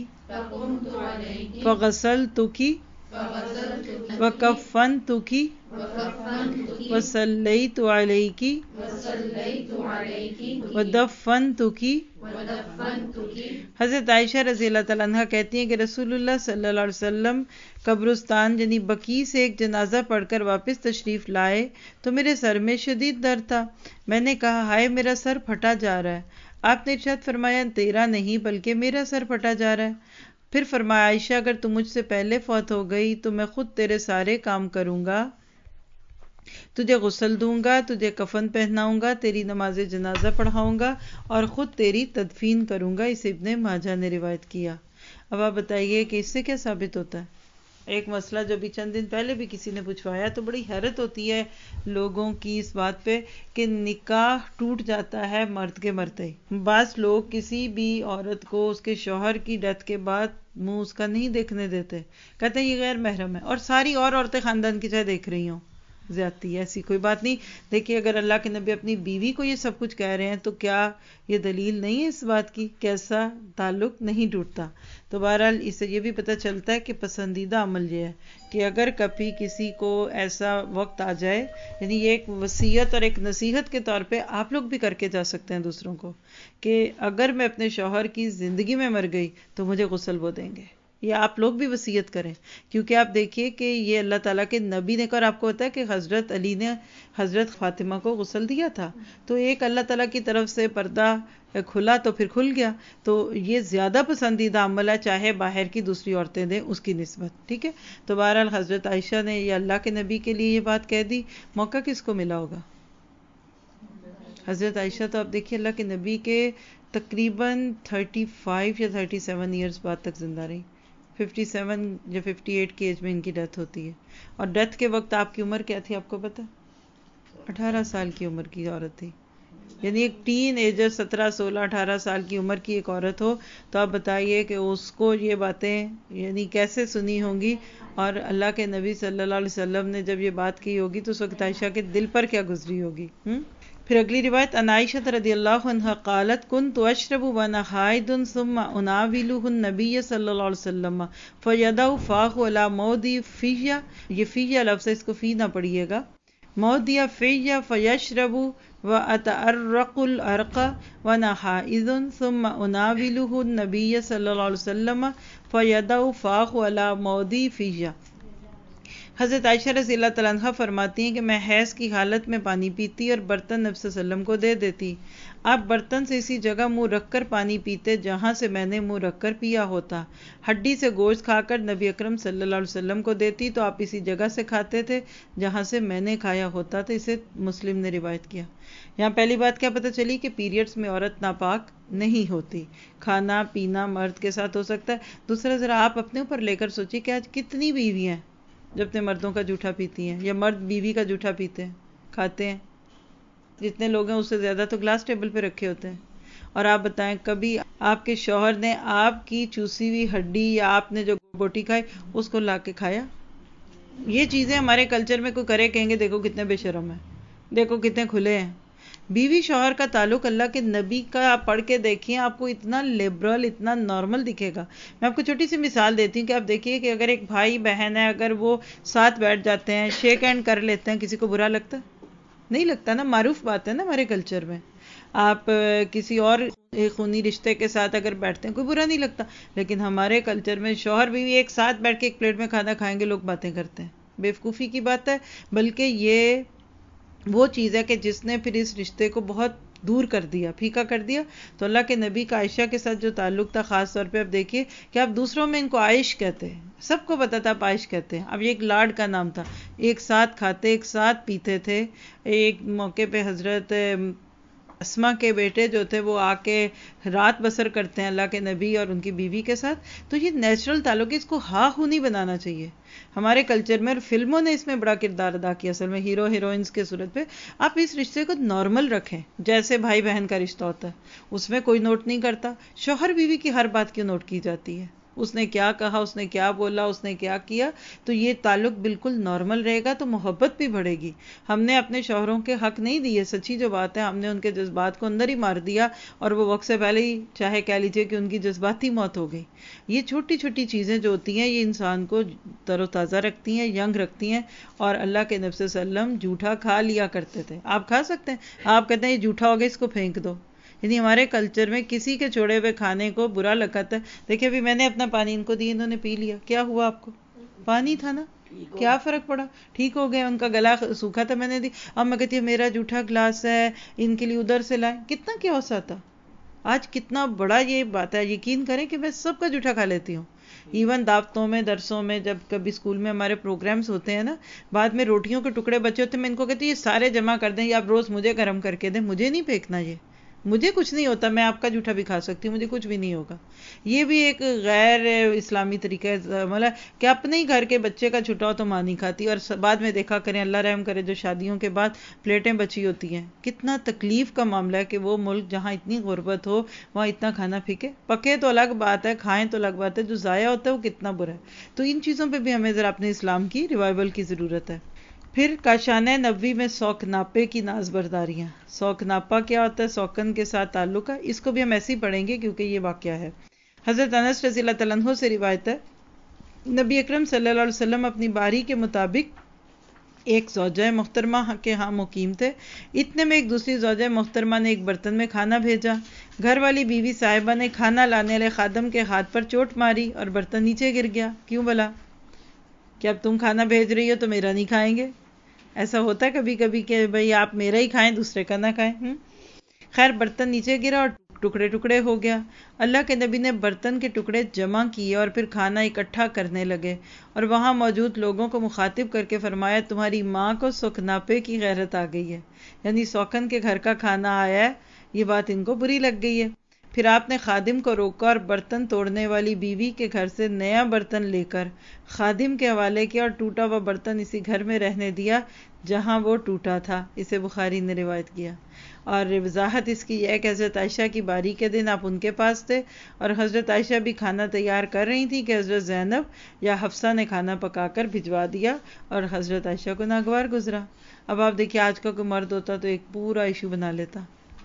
فغسلتکی وکفنتکی وصلیت علیکی ودفنتکی. حضرت عائشہ رضی اللہ تعالیٰ عنہ کہتی ہیں کہ رسول اللہ صلی اللہ علیہ وسلم قبرستان یعنی بقیع سے ایک جنازہ پڑھ کر واپس تشریف لائے تو میرے سر میں شدید درد تھا. میں نے کہا ہائے میرا سر پھٹا جا رہا ہے. آپ نے ارشاد فرمایا تیرا نہیں بلکہ میرا سر پھٹا جا رہا ہے. پھر فرمایا عائشہ اگر تم مجھ سے پہلے فوت ہو گئی تو میں خود تیرے سارے کام کروں گا, تجھے غسل دوں گا, تجھے کفن پہناؤں گا, تیری نماز جنازہ پڑھاؤں گا اور خود تیری تدفین کروں گا. اسے ابن ماجہ نے روایت کیا. اب آپ بتائیے کہ اس سے کیا ثابت ہوتا ہے؟ ایک مسئلہ جو بھی چند دن پہلے بھی کسی نے پوچھوایا تو بڑی حیرت ہوتی ہے لوگوں کی اس بات پہ کہ نکاح ٹوٹ جاتا ہے مرد کے مرتے ہی. بعض لوگ کسی بھی عورت کو اس کے شوہر کی ڈیتھ کے بعد منہ اس کا نہیں دیکھنے دیتے, کہتے ہیں یہ غیر محرم ہے, اور ساری اور عورتیں خاندان کی چاہے دیکھ رہی ہوں. زیادتی ہے, ایسی کوئی بات نہیں. دیکھیے اگر اللہ کے نبی اپنی بیوی کو یہ سب کچھ کہہ رہے ہیں تو کیا یہ دلیل نہیں ہے اس بات کی کہ ایسا تعلق نہیں ٹوٹتا؟ تو بہرحال اس سے یہ بھی پتہ چلتا ہے کہ پسندیدہ عمل یہ ہے کہ اگر کبھی کسی کو ایسا وقت آ جائے, یعنی یہ ایک وصیت اور ایک نصیحت کے طور پہ آپ لوگ بھی کر کے جا سکتے ہیں دوسروں کو کہ اگر میں اپنے شوہر کی زندگی میں مر گئی تو مجھے غسل وہ دیں گے, یا آپ لوگ بھی وصیت کریں. کیونکہ آپ دیکھیے کہ یہ اللہ تعالیٰ کے نبی نے کر, آپ کو ہوتا ہے کہ حضرت علی نے حضرت فاطمہ کو غسل دیا تھا تو ایک اللہ تعالیٰ کی طرف سے پردہ کھلا تو پھر کھل گیا. تو یہ زیادہ پسندیدہ عمل ہے چاہے باہر کی دوسری عورتیں دیں اس کی نسبت. ٹھیک ہے, تو بہرحال حضرت عائشہ نے یہ اللہ کے نبی کے لیے یہ بات کہہ دی. موقع کس کو ملا ہوگا؟ حضرت عائشہ تو آپ دیکھیے اللہ کے نبی کے تقریباً تھرٹی فائیو یا تھرٹی سیون ایئرس بعد تک زندہ رہی. ففٹی سیون یا ففٹی ایٹ کی ایج میں ان کی ڈیتھ ہوتی ہے. اور ڈیتھ کے وقت آپ کی عمر کیا تھی آپ کو پتہ؟ اٹھارہ سال کی عمر کی عورت تھی. یعنی ایک ٹین ایجر سترہ سولہ اٹھارہ سال کی عمر کی ایک عورت ہو تو آپ بتائیے کہ اس کو یہ باتیں یعنی کیسے سنی ہوں گی, اور اللہ کے نبی صلی اللہ علیہ وسلم نے جب یہ بات کی ہوگی تو اس وقت عائشہ کے دل پر کیا گزری ہوگی. ہم پھر اگلی روایت عن عائشہ رضی اللہ عنہا قالت كنت اشرب وانا حائض ثم اناوله النبي صلی اللہ علیہ وسلم فيدع فاه على موضع فيه. یہ فيه لفظ ہے, اس کو فی نہ پڑھیے گا, موضع فيه فيشرب واتعرق العرق وانا حائض ثم اناوله النبي صلی اللہ علیہ وسلم فيدع فاه على موضع فيه. حضرت عائشہ رضی اللہ تعالیٰ عنہ فرماتی ہیں کہ میں حیض کی حالت میں پانی پیتی اور برتن نبی صلی اللہ علیہ وسلم کو دے دیتی. آپ برتن سے اسی جگہ منہ رکھ کر پانی پیتے جہاں سے میں نے منہ رکھ کر پیا ہوتا. ہڈی سے گوشت کھا کر نبی اکرم صلی اللہ علیہ وسلم کو دیتی تو آپ اسی جگہ سے کھاتے تھے جہاں سے میں نے کھایا ہوتا تھا. اسے مسلم نے روایت کیا. یہاں پہلی بات کیا پتہ چلی کہ پیریڈز میں عورت ناپاک نہیں ہوتی, کھانا پینا مرد کے ساتھ ہو سکتا ہے. دوسرا ذرا آپ اپنے اوپر لے کر سوچیے کہ آج کتنی بیویاں ہیں جو اپنے مردوں کا جھوٹا پیتی ہیں, یا مرد بیوی کا جھوٹا پیتے ہیں کھاتے ہیں. جتنے لوگ ہیں اس سے زیادہ تو گلاس ٹیبل پہ رکھے ہوتے ہیں. اور آپ بتائیں کبھی آپ کے شوہر نے آپ کی چوسی ہوئی ہڈی یا آپ نے جو بوٹی کھائی اس کو لا کے کھایا؟ یہ چیزیں ہمارے کلچر میں کوئی کرے کہیں گے دیکھو کتنے بے شرم ہیں, دیکھو کتنے کھلے ہیں. بیوی شوہر کا تعلق اللہ کے نبی کا آپ پڑھ کے دیکھیں, آپ کو اتنا لبرل اتنا نارمل دکھے گا. میں آپ کو چھوٹی سی مثال دیتی ہوں کہ آپ دیکھیے کہ اگر ایک بھائی بہن ہے, اگر وہ ساتھ بیٹھ جاتے ہیں, شیک ہینڈ کر لیتے ہیں, کسی کو برا لگتا نہیں لگتا نا, معروف بات ہے نا ہمارے کلچر میں. آپ کسی اور خونی رشتے کے ساتھ اگر بیٹھتے ہیں کوئی برا نہیں لگتا, لیکن ہمارے کلچر میں شوہر بیوی ایک ساتھ بیٹھ کے ایک پلیٹ میں کھانا کھائیں گے, لوگ باتیں کرتے ہیں. بیوقوفی کی بات ہے. بلکہ یہ وہ چیز ہے کہ جس نے پھر اس رشتے کو بہت دور کر دیا، پھیکا کر دیا. تو اللہ کے نبی کا عائشہ کے ساتھ جو تعلق تھا، خاص طور پہ اب دیکھیے کہ آپ دوسروں میں ان کو عائش کہتے ہیں، سب کو پتا تھا آپ عائش کہتے ہیں. اب یہ ایک لاڈ کا نام تھا، ایک ساتھ کھاتے، ایک ساتھ پیتے تھے. ایک موقع پہ حضرت اسما کے بیٹے جو تھے وہ آ کے رات بسر کرتے ہیں اللہ کے نبی اور ان کی بیوی کے ساتھ. تو یہ نیچرل تعلق ہے، اس کو ہا ہو نہیں بنانا چاہیے. ہمارے کلچر میں اور فلموں نے اس میں بڑا کردار ادا کیا، اصل میں ہیرو ہیروئنس کے صورت پہ. آپ اس رشتے کو نارمل رکھیں، جیسے بھائی بہن کا رشتہ ہوتا ہے، اس میں کوئی نوٹ نہیں کرتا. شوہر بیوی کی ہر بات کیوں نوٹ کی جاتی ہے؟ اس نے کیا کہا، اس نے کیا بولا، اس نے کیا کیا. تو یہ تعلق بالکل نارمل رہے گا تو محبت بھی بڑھے گی. ہم نے اپنے شوہروں کے حق نہیں دیے، سچی جو بات ہے، ہم نے ان کے جذبات کو اندر ہی مار دیا اور وہ وقت سے پہلے ہی چاہے کہہ لیجئے کہ ان کی جذباتی موت ہو گئی. یہ چھوٹی چھوٹی چیزیں جو ہوتی ہیں یہ انسان کو تر و تازہ رکھتی ہیں، ینگ رکھتی ہیں. اور اللہ کے نبی صلی اللہ علیہ وسلم جھوٹا کھا لیا کرتے تھے. آپ کھا سکتے ہیں؟ آپ کہتے ہیں یہ جھوٹا ہو گیا، اس کو پھینک دو. یعنی ہمارے کلچر میں کسی کے چھوڑے ہوئے کھانے کو برا لگتا ہے. دیکھیں ابھی میں نے اپنا پانی ان کو دی، انہوں نے پی لیا، کیا ہوا آپ کو؟ پانی تھا نا، کیا فرق پڑا؟ ٹھیک ہو گئے، ان کا گلا سوکھا تھا، میں نے دی. اب میں کہتی ہوں میرا جھوٹا گلاس ہے، ان کے لیے ادھر سے لائیں. کتنا کیا ہو سکتا؟ آج کتنا بڑا یہ بات ہے. یقین کریں کہ میں سب کا جھوٹا کھا لیتی ہوں. ایون دعوتوں میں، درسوں میں، جب کبھی اسکول میں ہمارے پروگرامز ہوتے ہیں نا، بعد میں روٹیوں کے ٹکڑے بچے ہوتے ہیں، میں ان کو کہتی ہوں یہ سارے جمع کر دیں، یا آپ روز مجھے گرم کر کے دیں، مجھے نہیں پھینکنا. یہ مجھے کچھ نہیں ہوتا، میں آپ کا جھوٹا بھی کھا سکتی ہوں، مجھے کچھ بھی نہیں ہوگا. یہ بھی ایک غیر اسلامی طریقہ ہے، مطلب کہ اپنے ہی گھر کے بچے کا جھوٹا ہو تو ماں نہیں کھاتی. اور بعد میں دیکھا کریں، اللہ رحم کرے، جو شادیوں کے بعد پلیٹیں بچی ہوتی ہیں، کتنا تکلیف کا معاملہ ہے کہ وہ ملک جہاں اتنی غربت ہو وہاں اتنا کھانا پھینکے. پکے تو الگ بات ہے، کھائیں تو الگ بات ہے، جو ضائع ہوتا ہے وہ کتنا برا ہے. تو ان چیزوں پہ بھی ہمیں ذرا اپنے اسلام کی ریوائول کی ضرورت ہے. پھر کاشانہ نبوی میں سوک ناپے کی ناز برداریاں. سوک ناپا کیا ہوتا ہے؟ سوکن کے ساتھ تعلق ہے. اس کو بھی ہم ایسے ہی پڑھیں گے کیونکہ یہ واقعہ ہے. حضرت انس رضی اللہ تعالیٰ عنہ سے روایت ہے، نبی اکرم صلی اللہ علیہ وسلم اپنی باری کے مطابق ایک زوجہ محترمہ کے ہاں مقیم تھے. اتنے میں ایک دوسری زوجہ محترمہ نے ایک برتن میں کھانا بھیجا. گھر والی بیوی صاحبہ نے کھانا لانے والے خادم کے ہاتھ پر چوٹ ماری اور برتن نیچے گر گیا. کیوں بلا؟ کہ اب تم کھانا بھیج رہی ہو تو میرا نہیں کھائیں گے. ایسا ہوتا ہے کبھی کبھی کہ بھئی آپ میرا ہی کھائیں، دوسرے کا نہ کھائیں. خیر برتن نیچے گرا اور ٹکڑے ٹکڑے ہو گیا. اللہ کے نبی نے برتن کے ٹکڑے جمع کیے اور پھر کھانا اکٹھا کرنے لگے اور وہاں موجود لوگوں کو مخاطب کر کے فرمایا، تمہاری ماں کو سوکناپے کی غیرت آ گئی ہے. یعنی سوکن کے گھر کا کھانا آیا ہے، یہ بات ان کو بری لگ گئی ہے. پھر آپ نے خادم کو روکا اور برتن توڑنے والی بیوی کے گھر سے نیا برتن لے کر خادم کے حوالے کیا اور ٹوٹا ہوا برتن اسی گھر میں رہنے دیا جہاں وہ ٹوٹا تھا. اسے بخاری نے روایت کیا. اور وضاحت اس کی یہ کہ حضرت عائشہ کی باری کے دن آپ ان کے پاس تھے اور حضرت عائشہ بھی کھانا تیار کر رہی تھی کہ حضرت زینب یا حفصہ نے کھانا پکا کر بھجوا دیا اور حضرت عائشہ کو ناگوار گزرا. اب آپ دیکھیے آج کا کوئی مرد ہوتا تو ایک پورا ایشو بنا لیتا.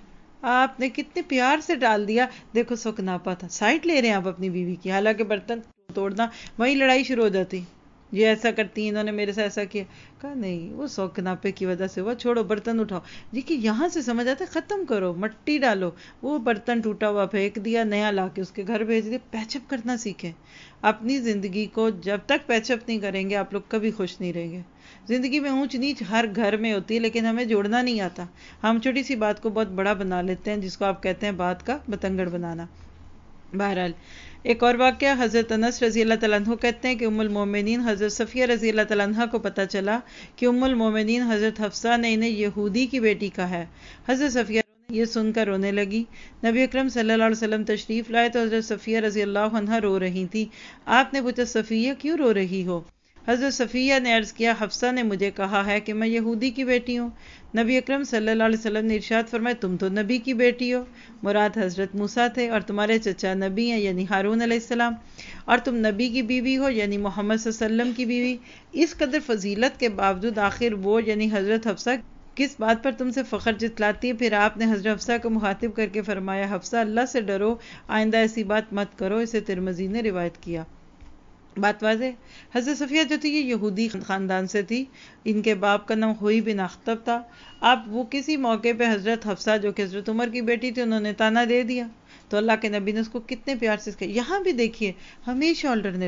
آپ نے کتنے پیار سے ڈال دیا، دیکھو سوکناپا تھا، سائٹ لے رہے ہیں آپ اپنی بیوی کی، حالانکہ برتن توڑنا وہی لڑائی شروع ہو جاتی. یہ ایسا کرتی ہیں، انہوں نے میرے سے ایسا کیا. کہا نہیں، وہ سوکناپے کی وجہ سے ہوا، چھوڑو برتن اٹھاؤ. دیکھیے یہاں سے سمجھ آتا ہے، ختم کرو، مٹی ڈالو. وہ برتن ٹوٹا ہوا پھینک دیا، نیا لا کے اس کے گھر بھیج دیا. پیچ اپ کرنا سیکھیں. اپنی زندگی کو جب تک پیچ اپ نہیں کریں گے آپ لوگ کبھی خوش نہیں رہیں گے. زندگی میں اونچ نیچ ہر گھر میں ہوتی ہے لیکن ہمیں جوڑنا نہیں آتا. ہم چھوٹی سی بات کو بہت بڑا بنا لیتے ہیں، جس کو آپ کہتے ہیں بات کا بتنگڑ بنانا. بہرحال ایک اور واقعہ، حضرت انس رضی اللہ تعالیٰ عنہ کہتے ہیں کہ ام المومنین حضرت صفیہ رضی اللہ تعالیٰ عنہ کو پتہ چلا کہ ام المومنین حضرت حفصہ نے انہیں یہودی کی بیٹی کہا ہے. حضرت صفیہ یہ سن کر رونے لگی. نبی اکرم صلی اللہ علیہ وسلم تشریف لائے تو حضرت صفیہ رضی اللہ عنہ رو رہی تھی. آپ نے پوچھا صفیہ کیوں رو رہی ہو؟ حضرت صفیہ نے عرض کیا، حفصہ نے مجھے کہا ہے کہ میں یہودی کی بیٹی ہوں. نبی اکرم صلی اللہ علیہ وسلم نے ارشاد فرمایا، تم تو نبی کی بیٹی ہو، مراد حضرت موسیٰ تھے، اور تمہارے چچا نبی ہیں یعنی ہارون علیہ السلام، اور تم نبی کی بیوی ہو یعنی محمد صلی اللہ علیہ وسلم کی بیوی. اس قدر فضیلت کے باوجود آخر وہ یعنی حضرت حفصہ کس بات پر تم سے فخر جتلاتی ہے؟ پھر آپ نے حضرت حفصہ کو مخاطب کر کے فرمایا، حفصہ اللہ سے ڈرو، آئندہ ایسی بات مت کرو. اسے ترمذی نے روایت کیا. بات واضح. حضرت صفیہ جو تھی یہ یہودی خاندان سے تھی، ان کے باپ کا نام ہوئی بن اخطب تھا. اب وہ کسی موقع پہ حضرت حفصہ جو کہ حضرت عمر کی بیٹی تھی انہوں نے تانا دے دیا تو اللہ کے نبی نے اس کو کتنے پیار سے کہا. یہاں بھی دیکھیے ہمیشہ آلٹرنیٹ دیں.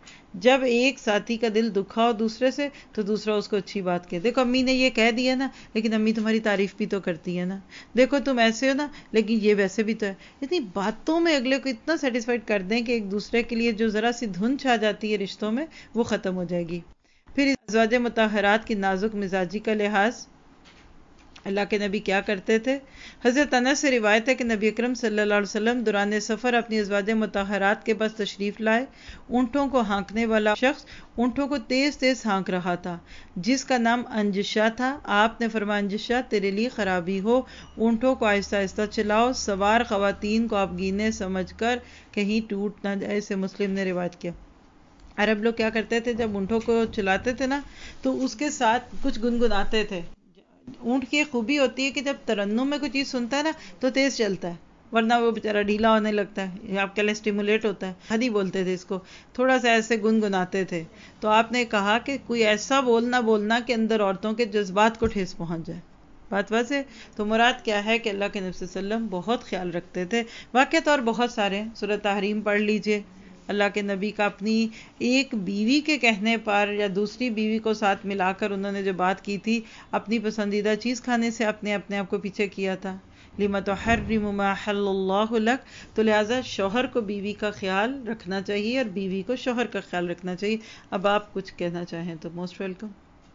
جب ایک ساتھی کا دل دکھا ہو دوسرے سے تو دوسرا اس کو اچھی بات کہے. دیکھو امی نے یہ کہہ دیا نا لیکن امی تمہاری تعریف بھی تو کرتی ہے نا. دیکھو تم ایسے ہو نا لیکن یہ ویسے بھی تو ہے. اتنی باتوں میں اگلے کو اتنا سیٹسفائیڈ کر دیں کہ ایک دوسرے کے لیے جو ذرا سی دھن چھا جاتی ہے رشتوں میں وہ ختم ہو جائے گی. پھر ازواج مطہرات کی نازک مزاجی کا لحاظ. اللہ کے نبی کیا کرتے تھے؟ حضرت انس سے روایت ہے کہ نبی اکرم صلی اللہ علیہ وسلم دوران سفر اپنی ازواج مطہرات کے پاس تشریف لائے. اونٹوں کو ہانکنے والا شخص اونٹوں کو تیز تیز ہانک رہا تھا جس کا نام انجشا تھا. آپ نے فرمایا انجشا تیرے لیے خرابی ہو، اونٹوں کو آہستہ آہستہ چلاؤ. سوار خواتین کو آپ گینے سمجھ کر کہیں ٹوٹ نہ جائے. اسے مسلم نے روایت کیا. عرب لوگ کیا کرتے تھے جب اونٹوں کو چلاتے تھے نا تو اس کے ساتھ کچھ گنگناتے تھے. اونٹ کی خوبی ہوتی ہے کہ جب ترنم میں کوئی چیز سنتا ہے نا تو تیز چلتا ہے، ورنہ وہ بیچارہ ڈھیلا ہونے لگتا ہے. آپ کے لیے اسٹیمولیٹ ہوتا ہے. ہدی بولتے تھے اس کو. تھوڑا سا ایسے گنگناتے تھے. تو آپ نے کہا کہ کوئی ایسا بولنا بولنا کہ اندر عورتوں کے جذبات کو ٹھیس پہنچ جائے. بات واضح. تو مراد کیا ہے کہ اللہ کے نبی صلی اللہ علیہ وسلم بہت خیال رکھتے تھے. واقعات اور بہت سارے ہیں. سورۃ تحریم پڑھ لیجئے. اللہ کے نبی کا اپنی ایک بیوی کے کہنے پر یا دوسری بیوی کو ساتھ ملا کر انہوں نے جو بات کی تھی اپنی پسندیدہ چیز کھانے سے اپنے اپنے آپ کو پیچھے کیا تھا. لِمَ تُحَرِّمُ مَا أَحَلَّ اللَّهُ لَكَ. تو لہٰذا شوہر کو بیوی کا خیال رکھنا چاہیے اور بیوی کو شوہر کا خیال رکھنا چاہیے. اب آپ کچھ کہنا چاہیں تو موسٹ ویلکم.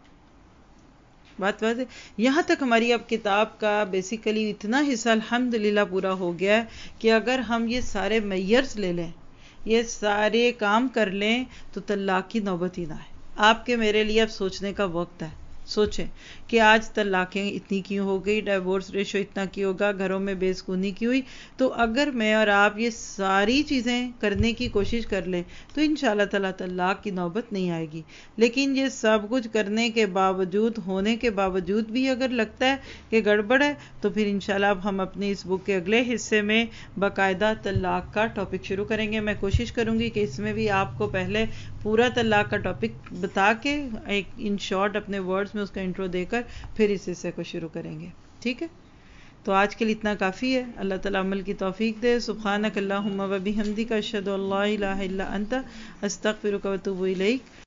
بات واضح. یہاں تک ہماری اب کتاب کا بیسیکلی اتنا حصہ الحمدللہ پورا ہو گیا ہے کہ اگر ہم یہ سارے میئرز لے لیں، یہ سارے کام کر لیں تو طلاق کی نوبت ہی نہ آئے. آپ کے میرے لیے اب سوچنے کا وقت ہے. سوچیں کہ آج طلاقیں اتنی کیوں ہو گئی، ڈائیورس ریشو اتنا کیوں ہوگا، گھروں میں بے سکونی کیوں ہوئی. تو اگر میں اور آپ یہ ساری چیزیں کرنے کی کوشش کر لیں تو انشاءاللہ تعالیٰ طلاق کی نوبت نہیں آئے گی. لیکن یہ سب کچھ کرنے کے باوجود ہونے کے باوجود بھی اگر لگتا ہے کہ گڑبڑ ہے تو پھر انشاءاللہ اب ہم اپنی اس بک کے اگلے حصے میں باقاعدہ طلاق کا ٹاپک شروع کریں گے. میں کوشش کروں گی کہ اس میں بھی آپ کو پہلے پورا طلاق کا ٹاپک بتا کے ایک ان شارٹ اپنے ورڈز میں اس کا انٹرو دے کر پھر اس حصے کو شروع کریں گے. ٹھیک ہے، تو آج کے لیے اتنا کافی ہے. اللہ تعالیٰ عمل کی توفیق دے. سبحانک اللہم و بحمدک اشہد ان لا الہ الا انت استغفرک و اتوب الیک.